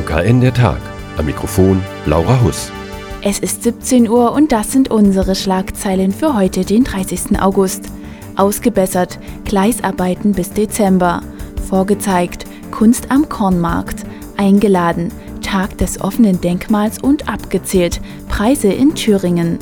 OKN der Tag. Am Mikrofon Laura Huss. Es ist 17 Uhr und das sind unsere Schlagzeilen für heute, den 30. August. Ausgebessert, Gleisarbeiten bis Dezember. Vorgezeigt, Kunst am Kornmarkt. Eingeladen, Tag des offenen Denkmals und abgezählt, Preise in Thüringen.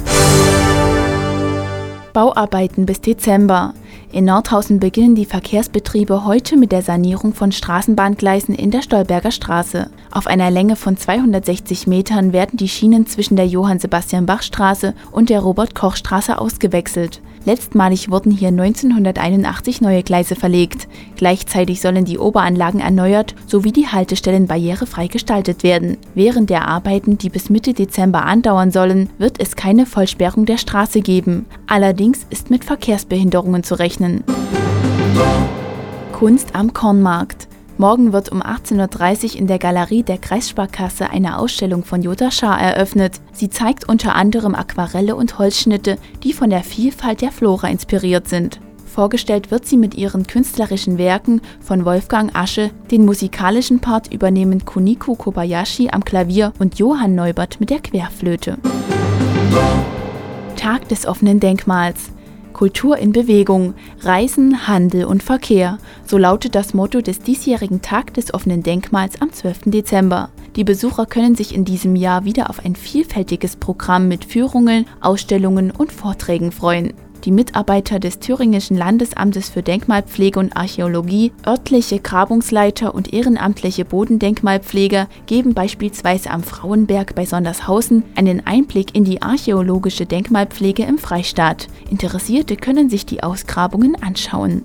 Bauarbeiten bis Dezember. In Nordhausen beginnen die Verkehrsbetriebe heute mit der Sanierung von Straßenbahngleisen in der Stolberger Straße. Auf einer Länge von 260 Metern werden die Schienen zwischen der Johann-Sebastian-Bach-Straße und der Robert-Koch-Straße ausgewechselt. Letztmalig wurden hier 1981 neue Gleise verlegt. Gleichzeitig sollen die Oberanlagen erneuert sowie die Haltestellen barrierefrei gestaltet werden. Während der Arbeiten, die bis Mitte Dezember andauern sollen, wird es keine Vollsperrung der Straße geben. Allerdings ist mit Verkehrsbehinderungen zu rechnen. Kunst am Kornmarkt. Morgen wird um 18:30 Uhr in der Galerie der Kreissparkasse eine Ausstellung von Jutta Schaar eröffnet. Sie zeigt unter anderem Aquarelle und Holzschnitte, die von der Vielfalt der Flora inspiriert sind. Vorgestellt wird sie mit ihren künstlerischen Werken von Wolfgang Asche, den musikalischen Part übernehmen Kuniko Kobayashi am Klavier und Johann Neubert mit der Querflöte. Tag des offenen Denkmals. Kultur in Bewegung, Reisen, Handel und Verkehr. So lautet das Motto des diesjährigen Tag des offenen Denkmals am 12. Dezember. Die Besucher können sich in diesem Jahr wieder auf ein vielfältiges Programm mit Führungen, Ausstellungen und Vorträgen freuen. Die Mitarbeiter des Thüringischen Landesamtes für Denkmalpflege und Archäologie, örtliche Grabungsleiter und ehrenamtliche Bodendenkmalpfleger geben beispielsweise am Frauenberg bei Sondershausen einen Einblick in die archäologische Denkmalpflege im Freistaat. Interessierte können sich die Ausgrabungen anschauen.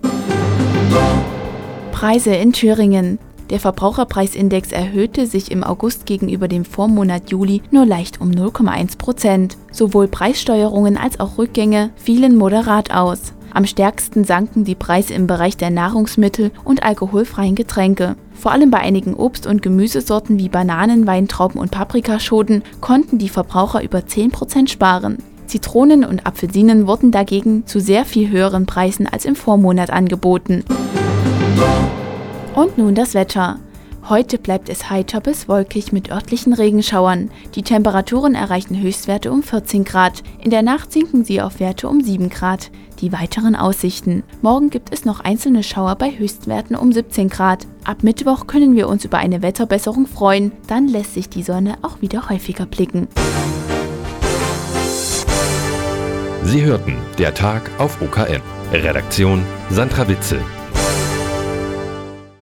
Preise in Thüringen. Der Verbraucherpreisindex erhöhte sich im August gegenüber dem Vormonat Juli nur leicht um 0,1%. Sowohl Preissteuerungen als auch Rückgänge fielen moderat aus. Am stärksten sanken die Preise im Bereich der Nahrungsmittel und alkoholfreien Getränke. Vor allem bei einigen Obst- und Gemüsesorten wie Bananen, Weintrauben und Paprikaschoten konnten die Verbraucher über 10% sparen. Zitronen und Apfelsinen wurden dagegen zu sehr viel höheren Preisen als im Vormonat angeboten. Und nun das Wetter. Heute bleibt es heiter bis wolkig mit örtlichen Regenschauern. Die Temperaturen erreichen Höchstwerte um 14 Grad. In der Nacht sinken sie auf Werte um 7 Grad. Die weiteren Aussichten. Morgen gibt es noch einzelne Schauer bei Höchstwerten um 17 Grad. Ab Mittwoch können wir uns über eine Wetterbesserung freuen. Dann lässt sich die Sonne auch wieder häufiger blicken. Sie hörten der Tag auf OKN. Redaktion Sandra Witzel.